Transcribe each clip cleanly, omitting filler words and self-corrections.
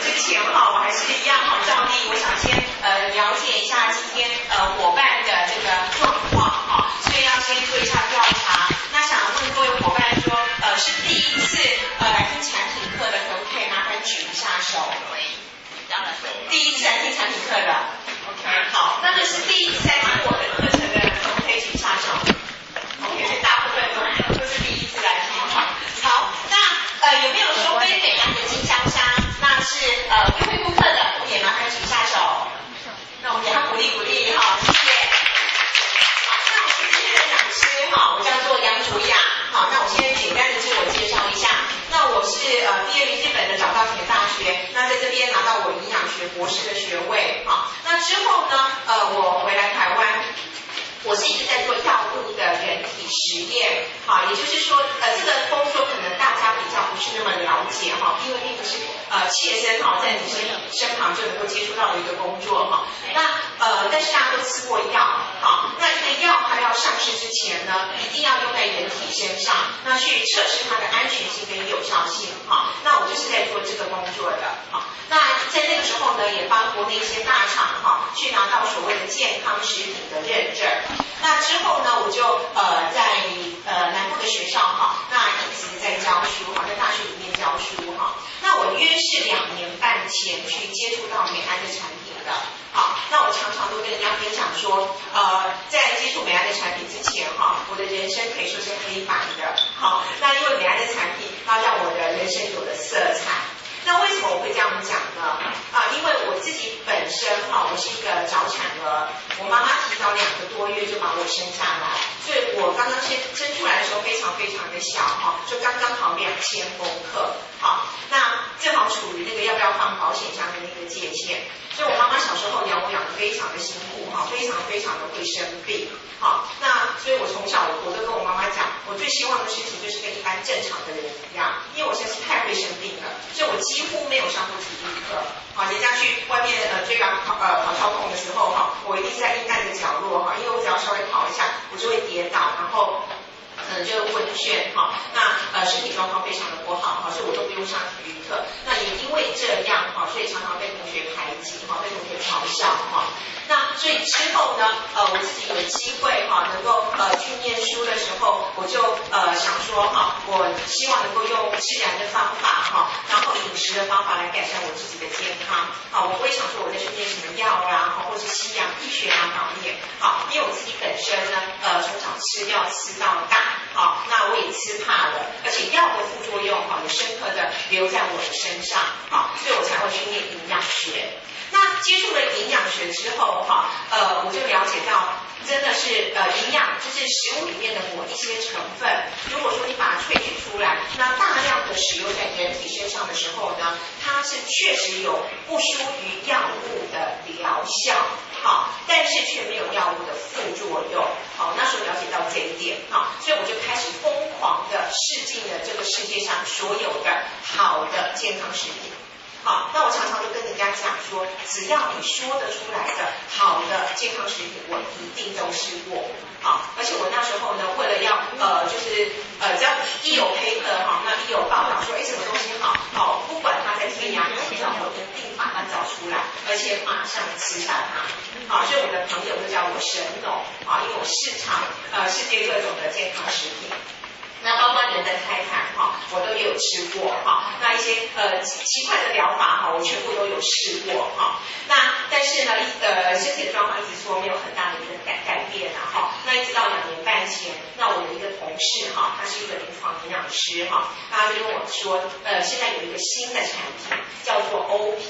之前哈，我还是一样哈，照例我想先了解一下今天伙伴的这个状况哈，所以要先做一下调查。那想问各位伙伴说，是第一次来听产品课的，可不可以麻烦举一下手？当然。第一次来听产品课的 ，OK， 好，那就是第一次来听我的课程的，可不可以举一下手 ？OK， 所以大部分都是第一次来听哈。好，那有没有说非美样的经销商？那是优惠顾客的，也麻烦举一下手。那我们给他鼓励鼓励哈，谢谢。好，那我是今天的讲师哈，我叫做杨竹雅。好，那我先简单的自我介绍一下。那我是毕业于日本的早稻田大学，那在这边拿到我营养学博士的学位。好，那之后呢，我回来台湾。我是一直在做药物的人体实验，好，也就是说，这个工作可能大家比较不是那么了解哈，因为并不是切身哈在你身旁就能够接触到的一个工作哈。那但是大家都吃过药，好，那一个药它要上市之前呢，一定要用在人体身上，那去测试它的安全性跟有效性哈。那我就是在做这个工作的，好，那在那个时候呢，也帮国内一些大厂哈去拿到所谓的健康食品的认证。那之后呢，我就在南部的学校哈，那一直在教书哈，在大学里面教书哈。那我约是2年半前去接触到美安的产品的，好，那我常常都跟人家分享说，在接触美安的产品之前哈，我的人生可以说是黑白的，好，那因为美安的产品，它让我的人生有了色彩。那为什么我会这样讲呢？因为我自己本身哈，我是一个早产儿，我妈妈提早2个多月就把我生下来，所以我刚刚生出来的时候非常非常的小哈，就刚刚好2000公克，好，那正好处于那个要不要放保险箱的那个界限，所以我妈妈小时候养我养得非常的辛苦哈，非常非常的会生病，好，那所以我从小我都跟我妈妈讲，我最希望的事情就是跟一般正常的人一样，因为我实在是太会生病了，所以我几乎没有上过体育课，好，人家去外面追赶跑操控的时候哈，我一定是在阴暗的角落哈，因为我只要稍微跑一下，我就会跌倒，然后就昏眩哈，那身体状况非常的不好哈，所以我都不用上体育课。那也因为这样哈，所以常常被同学排挤哈，被同学嘲笑哈。那所以之后呢，我自己有机会哈，能够去念书的时候，我就想说哈，我希望能够用自然的方法哈，然后饮食的方法来改善我自己的健康。好，我不会想说我在去念什么药啊，或是西洋医学方面。好，因为我自己本身呢，从小吃药吃到大。好，那我也吃怕了，而且药的副作用哈也深刻的留在我的身上，好，所以我才会去念营养学。那接触了营养学之后哈，我就了解到，真的是营养就是食物里面的某一些成分，如果说你把它萃取出来，那大量的使用在人体身上的时候呢，它是确实有不输于药物的疗效。好，但是却没有药物的副作用。好，那时候了解到这一点，好，所以我就开始疯狂的试尽了这个世界上所有的好的健康食品。好，那我常常就跟人家讲说，只要你说得出来的好的健康食品，我一定都试过。好，而且我那时候呢，为了要就是只要一有paper哈，那一有报道说什么东西好，好，不管它在天涯海角，我一定把它找出来，而且马上吃下它。好，所以我的朋友都叫我神农啊，因为我世界各种的健康食品。那包括人的胎盘哈，我都有吃过哈。那一些奇怪的疗法哈，我全部都有试过哈。那但是呢，身体的状况一直说没有很大的一个改变哈。那一直到2年半前，那我有一个同事哈，他是一个临床营养师哈，他就跟我说，现在有一个新的产品叫做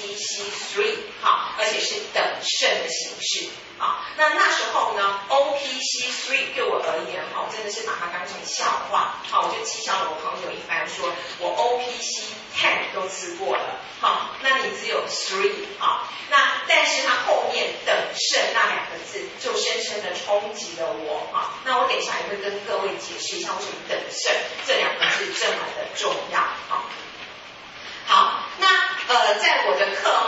OPC3 哈，而且是等渗的形式。好，那时候呢 ，OPC3 对我而言哈，真的是把它当成笑话。好，我就讥笑了我朋友一番，说我 OPC10 都吃过了，好，那你只有3，好，那但是它后面等渗那2个字就深深的冲击了我，好，那我等一下也会跟各位解释一下为什么等渗这2个字这么的重要，好。好，那在我的课哈，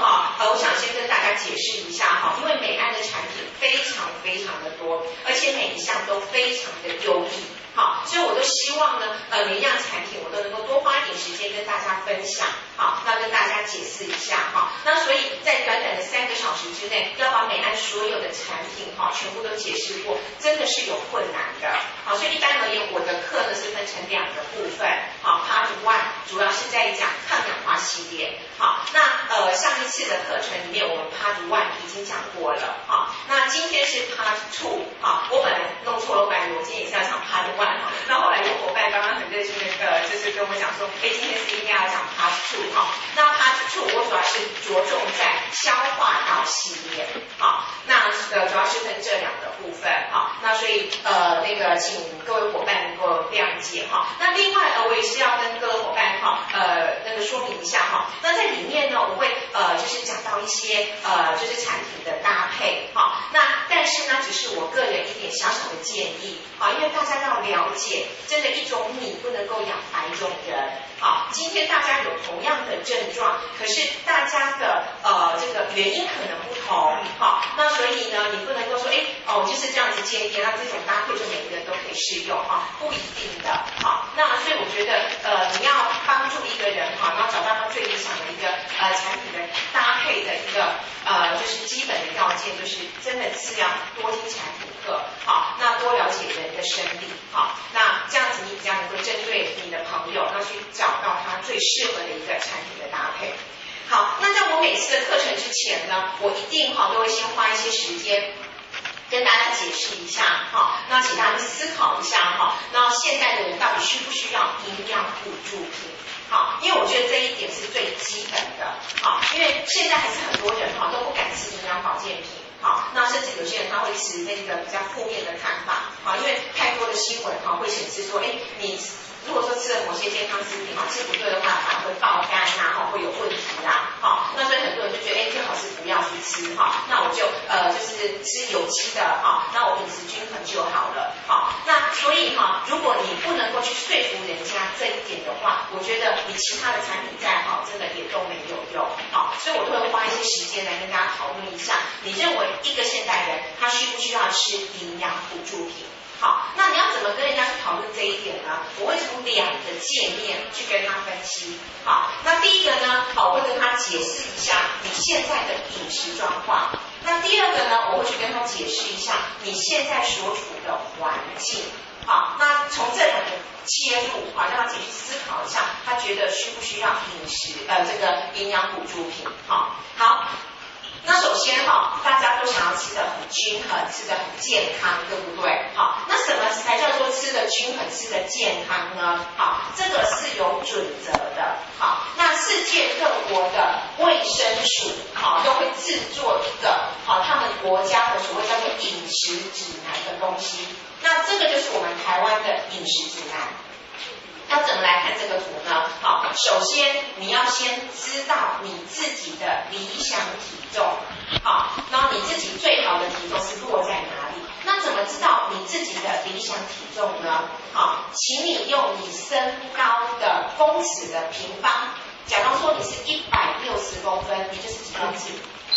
我想先跟大家解释一下哈，因为美安的产品非常非常的多，而且每一项都非常的优异。好，所以我都希望呢，每一样产品我都能够多花一点时间跟大家分享，好，那跟大家解释一下哈。那所以在短短的3个小时之内，要把美安所有的产品哈全部都解释过，真的是有困难的。好，所以一般而言，我的课呢是分成2个部分，好 ，Part 1主要是在讲抗氧化系列，好，那上一次的课程里面我们 Part 1已经讲过了，好，那今天是 Part 2，好，我本来弄错了，我本来我今天也是要讲 Part 1。那后来有伙伴刚刚很热心的就是跟我讲说，今天是应该要讲 Part 2哈。那 Part 2我主要是着重在消化道系列，好，那主要是分这2个部分，好，那所以请各位伙伴能够谅解哈。那另外我也是要跟各位伙伴哈说明一下哈。那在里面呢，我会就是讲到一些就是产品的搭配哈。那但是呢，只是我个人一点小小的建议啊，因为大家要了解，真的一种米不能够养百种人。好，今天大家有同样的症状，可是大家的这个原因可能不同。好，那所以呢，你不能够说就是这样子建议，那这种搭配就每个人都可以适用哈，不一定的。好，那所以我觉得你要帮助一个人哈，然后找到他最理想的一个产品的搭配的一个就是基本的要件，就是真的是要多听产品课，好，那多了解人的生理，好，那这样子你比较能够针对你的朋友，那去找到他最适合的一个产品的搭配。好，那在我每次的课程之前呢，我一定都会先花一些时间跟大家解释一下哈，那请大家思考一下哈，那现在的人到底需不需要营养辅助品？好，因为我觉得这一点是最基本的，好，因为现在还是很多人都不敢吃营养保健品。好，那甚至有些人他会持那个比较负面的看法，好，因为太多的新闻会显示说，你如果说吃了某些健康食品吃不对的话，反而会爆肝会有问题好，那所以很多人就觉得最好是不要去吃那我就就是吃有机的那我饮食均衡就好了好，那所以如果你不能够去说服人家这一点的话，我觉得你其他的产品再好，真的也都没有用好，所以我都会花一些时间来跟大家讨论一下，你认为一个现代人他需不需要吃营养辅助品？好，那你要怎么跟人家去讨论这一点呢？我会从2个界面去跟他分析。好，那第一个呢，我会跟他解释一下你现在的饮食状况。那第2个呢，我会去跟他解释一下你现在所处的环境。好，那从这2个切入，让他自己去思考一下，他觉得需不需要饮食这个营养补助品。好。那首先大家都想要吃得很均衡，吃得很健康，对不对？好，那什么才叫做吃得均衡、吃得健康呢？好，这个是有准则的。好，那世界各国的卫生署都会制作一个他们国家的所谓叫做饮食指南的东西。那这个就是我们台湾的饮食指南。要怎么来看这个图呢？好，首先你要先知道你自己的理想体重，好，然后你自己最好的体重是落在哪里？那怎么知道你自己的理想体重呢？好，请你用你身高的公尺的平方，假如说你是160公分，你就是几公尺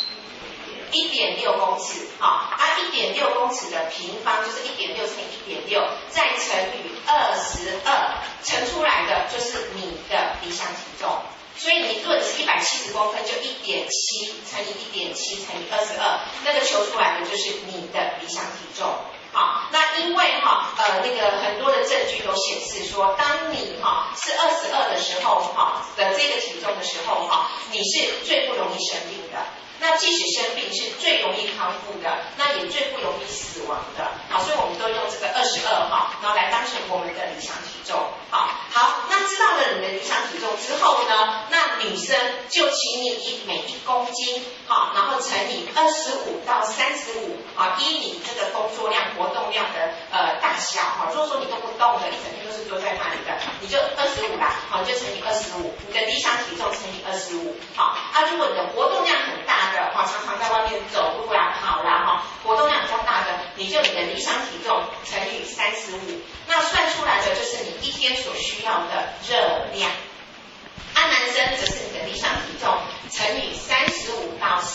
？1.6公尺，好，1.6公尺的平方就是1.6乘以1.6，再乘以22，乘出来的就是你的理想体重。所以你如果你是170公分，就1.7乘以1.7乘以22，那个求出来的就是你的理想体重。好，那因为很多的证据都显示说，当你是22的时候的这个体重的时候你是最不容易生病的。那即使生病是最容易康复的，那也最不容易死亡的。好，所以我们都用这个22然后来当成我们的理想体重。好，那知道了你的理想体重之后呢，那女生就请你以每1公斤然后乘以25到35依你这个工作量、活动量的大小如果说你都不动的，一整天都是坐在那里的，你就25啦，你就乘以25，你的理想体重乘以25。好，如果你的活动量很大的常常在外面走路跑活动量比较大的，你就你的理想体重乘以35，那算出来的就是你一天所需要的热量。男生则是你的理想体重乘以35到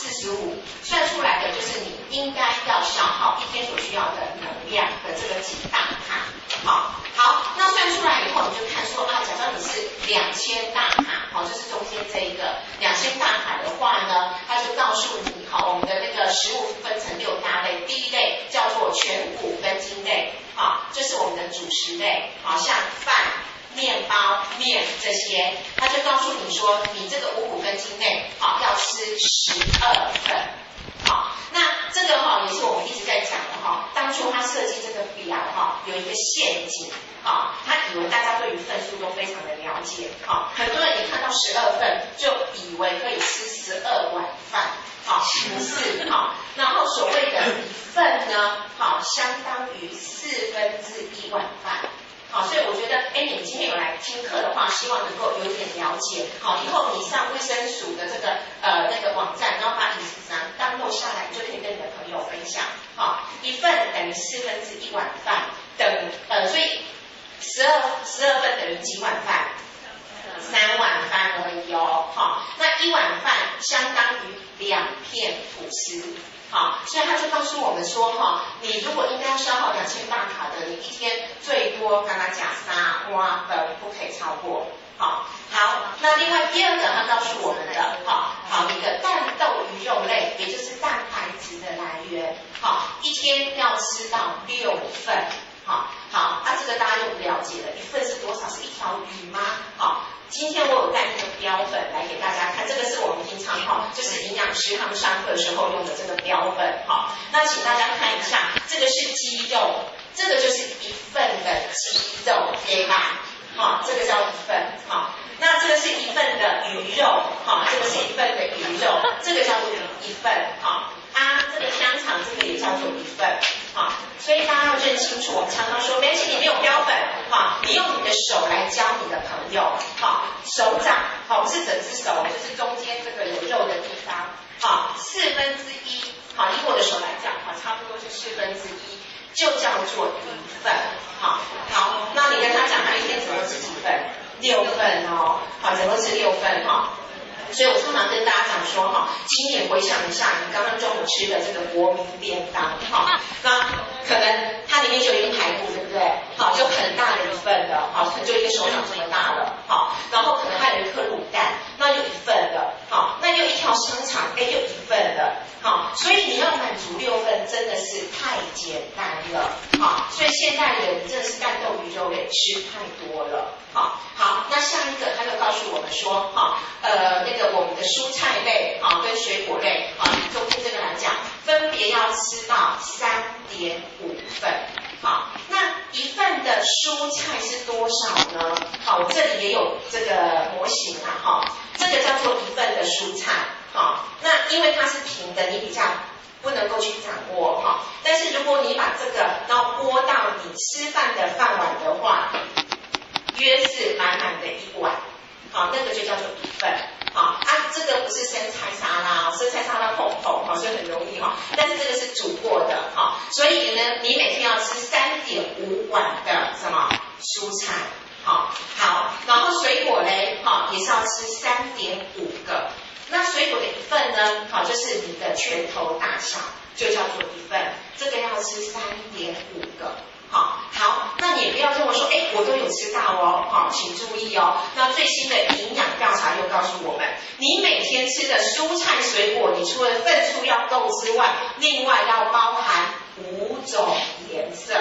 一天所需要的能量的这个几大卡。好，那算出来以后，你就看说啊，假设你是2000大卡，就是中间这一个2000大卡的话呢，它就告诉你，我们的那个食物分成6大类，第一类叫做全谷根茎类，就是我们的主食类，像饭、面包、面这些，它就告诉你说，你这个5谷根茎类，要吃12份。那这个也是我们一直在讲的当初他设计这个表有一个陷阱他以为大家对于份数都非常的了解很多人一看到12份就以为可以吃12碗饭不是然后所谓的1份呢相当于1/4碗饭。所以我觉得，你们今天有来听课的话，希望能够有点了解。以后你上卫生署的这个那个网站，然后把你download下来，你就可以跟你的朋友分享。1份等于1/4碗饭，所以12份等于几碗饭？3碗饭而已那1碗饭相当于2片吐司。所以他就告诉我们说你如果应该要消耗2000大卡的，你一天最多跟他讲3碗饭，不可以超过。好，那另外第二个他告诉我们的你的蛋豆鱼肉类，也就是蛋白质的来源一天要吃到6份。这个大家就了解了，1份是多少？是1条鱼吗？今天我有带一个标本来给大家看，这个是我们平常就是营养师他们上课的时候用的这个标本那请大家看一下，这个是鸡肉，这个就是1份的鸡肉，对吧？这个叫1份那这个是1份的鱼肉这个是1份的鱼肉，这个叫做1份这个香肠这个也叫做1份所以大家要认清楚，我们常常说没关系，你没有标本你用你的手来教你的朋友手掌不是整只手，就是中间这个有肉的地方1/4以我的手来讲差不多是1/4，就叫做1份好，那你跟他讲他一天只能吃几份？6份只能吃6份所以我常常跟大家讲说请你回想一下你刚刚中午吃的这个国民便当那可能它里面就有一个排骨，对不对？就很大的1份的就一个手掌这么大了然后可能还有1颗卤蛋，那就1份的那又1条香肠，又1份的所以你要满足6份真的是太简单了所以现代人真的是蛋豆鱼肉类吃太多了好，那下一个他就告诉我们说那个我们的蔬菜类跟水果类中间这个来讲，分别要吃到3.5份那1份的蔬菜是多少呢？我这里也有这个模型这个叫做1份的蔬菜那因为它是平的，你比较不能够去掌握但是如果你把这个然后拨到你吃饭的饭碗的话，约是满满的1碗那个就叫做1份这个不是生菜沙拉生菜沙拉红所以很容易但是这个是煮过的所以呢你每天要吃3.5碗的什么蔬菜好，然后水果嘞也是要吃3.5个，那水果的1份呢就是你的拳头大小，就叫做1份，这个要吃3.5个好，那你也不要跟我说我都有吃到请注意那最新的营养调查又告诉我们，你每天吃的蔬菜水果，你除了份数要够之外，另外要包含5种颜色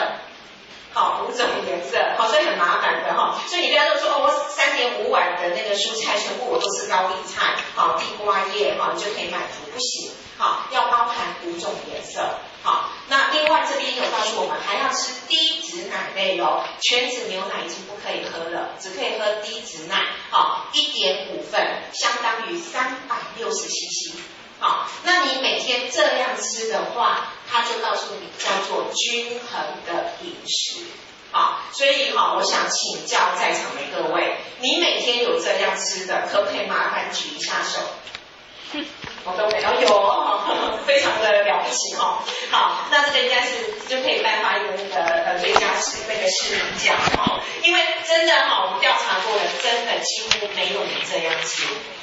5种颜色所以很麻烦的所以你不要说我3.5碗的那个蔬菜全部我都是高丽菜地瓜叶你就可以满足，不行要包含5种颜色那另外这边有告诉我们还要吃低脂奶类全脂牛奶已经不可以喝了，只可以喝低脂奶1.5份，相当于360cc那你每天这样吃的话，他就告诉你叫做均衡的饮食所以我想请教在场的各位，你每天有这样吃的，可不可以麻烦举一下手？我都没有非常的了不起好，那这个应该是就可以颁发一个那个最佳市民奖因为真的我们调查过了，真的几乎没有人这样吃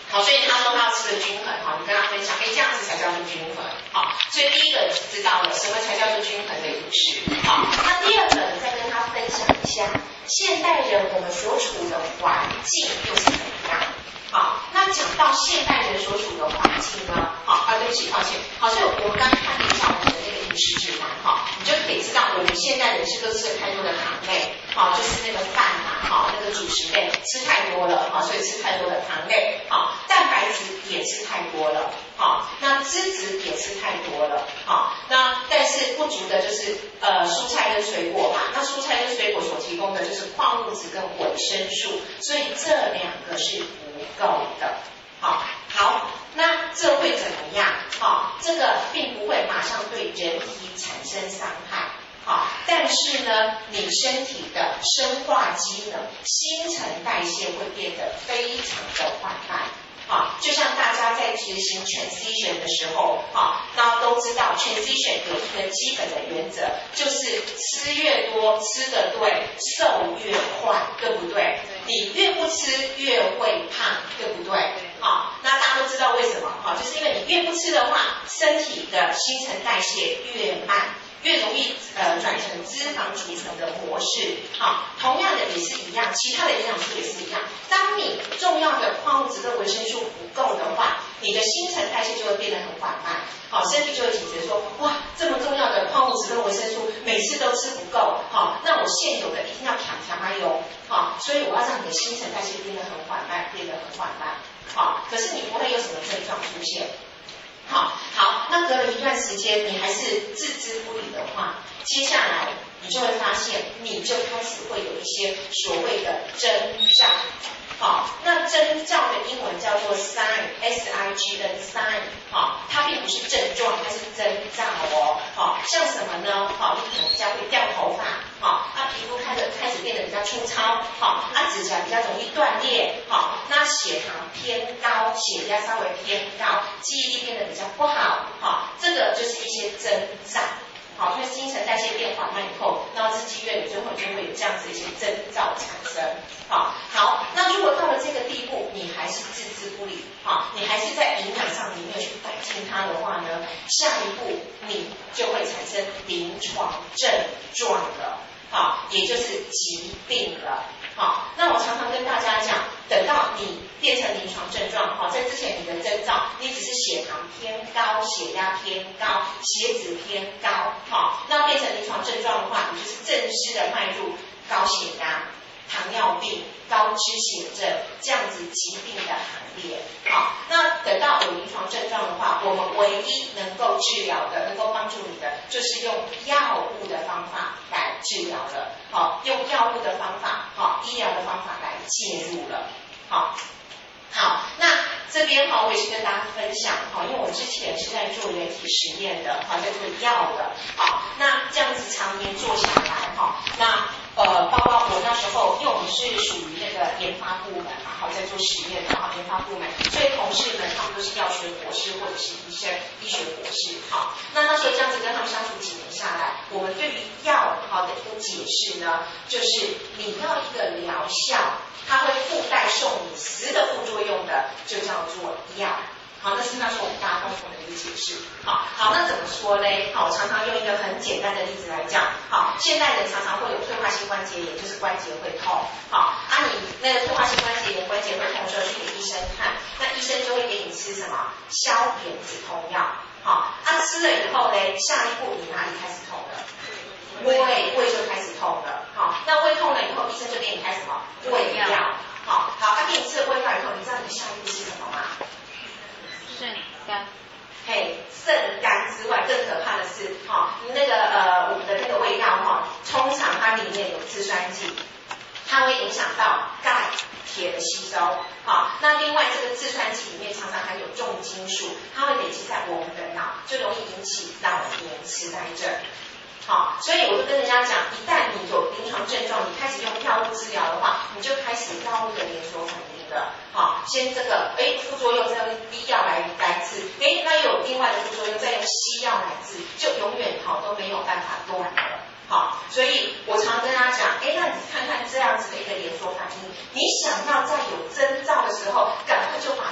好，所以他说他要吃的均衡，好，你跟他分享，这样子才叫做均衡，好，所以第一个知道了什么才叫做均衡的饮食，好，那第二个你再跟他分享一下，现代人我们所处的环境又是怎么样？好，那讲到现代人所处的环境呢，好，对不起，抱歉，好，所以我们刚看了一下我们的那个饮食指南，哈，你就可以知道我们现代人是不是吃了太多的糖类，好，就是那个饭嘛，好，那个主食类吃太多了，好，所以吃太多的糖类，好，蛋白质也吃太多了，好，那脂质也吃太多了，好，那但是不足的就是蔬菜跟水果嘛，那蔬菜跟水果所提供的就是矿物质跟维生素，所以这两个是不够的，好，那这会怎么样？这个并不会马上对人体产生伤害，但是呢，你身体的生化机能、新陈代谢会变得非常的缓慢。就像大家在执行 transition 的时候，大家都知道 transition 有一个基本的原则，就是吃越多，吃得对，瘦越快，对不对？你越不吃越会胖，对不对？那大家都知道为什么？就是因为你越不吃的话，身体的新陈代谢越慢。越容易转成脂肪储存的模式，同样的也是一样，其他的营养素也是一样。当你重要的矿物质跟维生素不够的话，你的新陈代谢就会变得很缓慢，身体就会警觉说，哇，这么重要的矿物质跟维生素每次都吃不够，那我现有的一定要调油，所以我要让你的新陈代谢变得很缓慢，可是你不会有什么症状出现。好，那隔了一段时间你还是置之不理的话，接下来你就会发现，你就开始会有一些所谓的征兆。那征兆的英文叫做 sign， S-I-G 的 sign， 它并不是症状，它是征兆哦。像什么呢？你可能比较会掉头发，皮肤开始变得比较粗糙，指甲比较容易断裂，那血糖偏高，血压稍微偏高，记忆力变得比较不好，这个就是一些征兆。因为新陈代谢变缓慢以后，然后日积月累，最后就会有这样子一些征兆产生。好，那如果到了这个地步，你还是置之不理，你还是在营养上你没有去改进它的话呢，下一步你就会产生临床症状了，也就是疾病了。那我常常跟大家讲，等到你变成临床症状，在之前你的征兆，你只是血糖偏高、血压偏高、血脂偏高，那变成临床症状的话，你就是正式的迈入高血压、糖尿病、高脂血症这样子疾病的行列。那等到有临床症状的话，我们唯一能够治疗的、能够帮助你的，就是用药物的方法来治疗了。用药物的方法，医疗的方法来介入了。好，那这边我也是跟大家分享，因为我之前是在做人体实验的，在做药的，那这样子常年做下来，那包括我那时候，因为我们是属于那个研发部门嘛，在做实验的，研发部门，所以同事们他们都是药学博士或者是医生、医学博士，那时候这样子跟他们相处几年下来，我们对于药的一个解释呢，就是你要一个疗效，它会附带受你10的副作用的，就叫做药。那是那时候我们大家共同的一个解释。好，那怎么说呢？我常常用一个很简单的例子来讲。现代人常常会有退化性关节炎，就是关节会痛。你那个退化性关节炎、关节会痛的时候去给医生看，那医生就会给你吃什么消炎止痛药。吃了以后呢，下一步你哪里开始痛了？胃就开始痛了。那胃痛了以后，医生就给你开什么胃药。他给你吃了胃药以后，你知道你下一步是什么吗？ 肾肝。 肾肝之外，更可怕的是，那个我们的那个胃药通常它里面有制酸剂，它会影响到钙、铁的吸收。那另外这个制酸剂里面常常含有重金属，它会累积在我们的脑，就容易引起老年痴呆症。所以我就跟人家讲，一旦你有临床症状，你开始用药物治疗的话，你就开始药物的连锁反应了。先这个副作用再用B药来治，那又有另外的副作用再用西药来治，就永远都没有办法断了。所以我常跟大家讲，那你看看这样子的一个连锁反应，你想要在有征兆的时候，赶快就把你不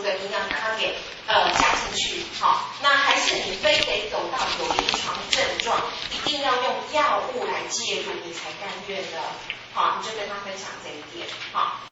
足的营养把它给加进去，好，那还是你非得走到有临床症状，一定要用药物来介入，你才甘愿的，好，你就跟他分享这一点，好。